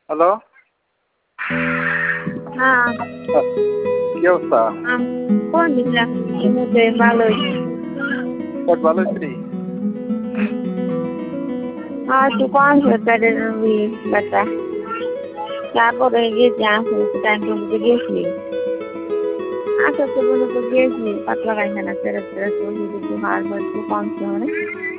Hello. হ্যাঁ, কি অবস্থা? ফোন দিছিলাম এমনিতে ভালোই। পেট ভালো হয়েছে? একটু কম পেটের ব্যথা। তারপরে গিয়েছি টাইম টুকুতে গিয়েছি। আচ্ছা তো বলে তো গিয়েছি পাতলা পায়খানা সেরে সেরে একটু হাড় একটু কমছে মানে